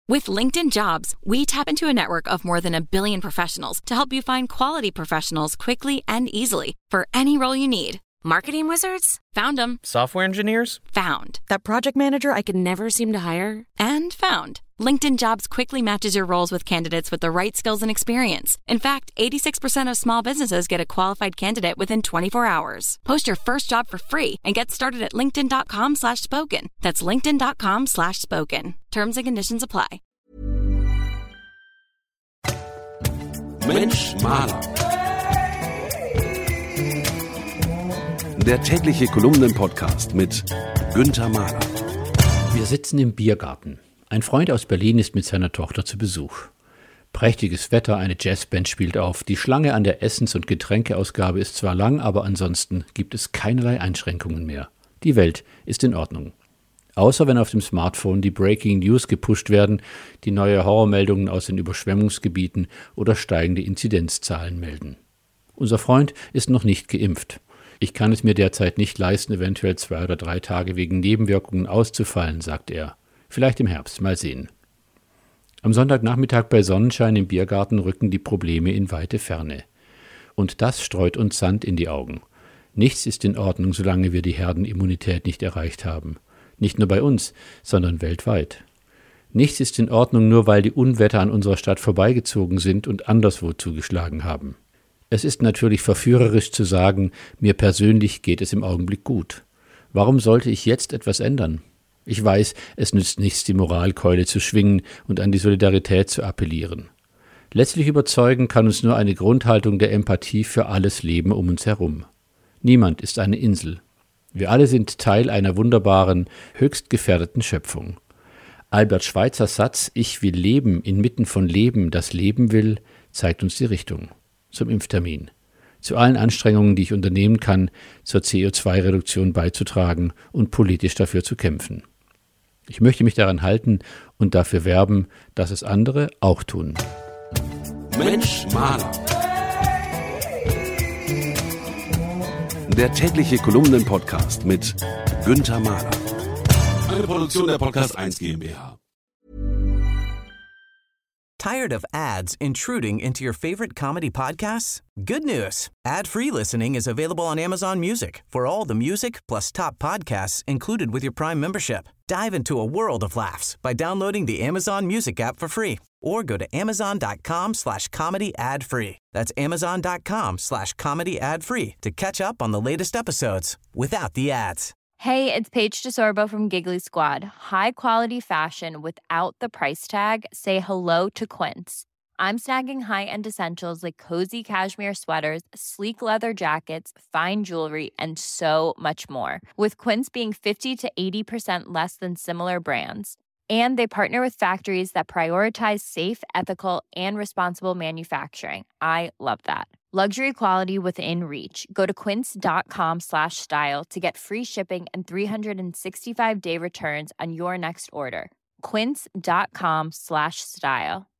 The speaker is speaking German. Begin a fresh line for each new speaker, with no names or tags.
With LinkedIn Jobs, we tap into a network of more than 1 billion professionals to help you find quality professionals quickly and easily for any role you need. Marketing wizards? Found them.
Software engineers?
Found. That project manager I could never seem to hire? And found. LinkedIn Jobs quickly matches your roles with candidates with the right skills and experience. In fact, 86% of small businesses get a qualified candidate within 24 hours. Post your first job for free and get started at linkedin.com/spoken. That's linkedin.com/spoken. Terms and conditions apply.
Mensch Maler. Der tägliche Kolumnen-Podcast mit Günther Mahler.
Wir sitzen im Biergarten. Ein Freund aus Berlin ist mit seiner Tochter zu Besuch. Prächtiges Wetter, eine Jazzband spielt auf. Die Schlange an der Essens- und Getränkeausgabe ist zwar lang, aber ansonsten gibt es keinerlei Einschränkungen mehr. Die Welt ist in Ordnung. Außer wenn auf dem Smartphone die Breaking News gepusht werden, die neue Horrormeldungen aus den Überschwemmungsgebieten oder steigende Inzidenzzahlen melden. Unser Freund ist noch nicht geimpft. Ich kann es mir derzeit nicht leisten, eventuell 2 oder 3 Tage wegen Nebenwirkungen auszufallen, sagt er. Vielleicht im Herbst, mal sehen. Am Sonntagnachmittag bei Sonnenschein im Biergarten rücken die Probleme in weite Ferne. Und das streut uns Sand in die Augen. Nichts ist in Ordnung, solange wir die Herdenimmunität nicht erreicht haben. Nicht nur bei uns, sondern weltweit. Nichts ist in Ordnung, nur weil die Unwetter an unserer Stadt vorbeigezogen sind und anderswo zugeschlagen haben. Es ist natürlich verführerisch zu sagen, mir persönlich geht es im Augenblick gut. Warum sollte ich jetzt etwas ändern? Ich weiß, es nützt nichts, die Moralkeule zu schwingen und an die Solidarität zu appellieren. Letztlich überzeugen kann uns nur eine Grundhaltung der Empathie für alles Leben um uns herum. Niemand ist eine Insel. Wir alle sind Teil einer wunderbaren, höchst gefährdeten Schöpfung. Albert Schweitzers Satz, ich will leben inmitten von Leben, das Leben will, zeigt uns die Richtung. Zum Impftermin. Zu allen Anstrengungen, die ich unternehmen kann, zur CO2-Reduktion beizutragen und politisch dafür zu kämpfen. Ich möchte mich daran halten und dafür werben, dass es andere auch tun.
Mensch Maler. Der tägliche Kolumnen-Podcast mit Günther Mahler. Eine Produktion der Podcast 1 GmbH.
Tired of ads intruding into your favorite comedy podcasts? Good news. Ad-free listening is available on Amazon Music for all the music plus top podcasts included with your Prime membership. Dive into a world of laughs by downloading the Amazon Music app for free or go to amazon.com/comedy ad-free. That's amazon.com/comedy ad-free to catch up on the latest episodes without the ads.
Hey, it's Paige DeSorbo from Giggly Squad. High quality fashion without the price tag. Say hello to Quince. I'm snagging high-end essentials like cozy cashmere sweaters, sleek leather jackets, fine jewelry, and so much more. With Quince being 50 to 80% less than similar brands. And they partner with factories that prioritize safe, ethical, and responsible manufacturing. I love that. Luxury quality within reach. Go to quince.com/style to get free shipping and 365-day returns on your next order. Quince.com/style.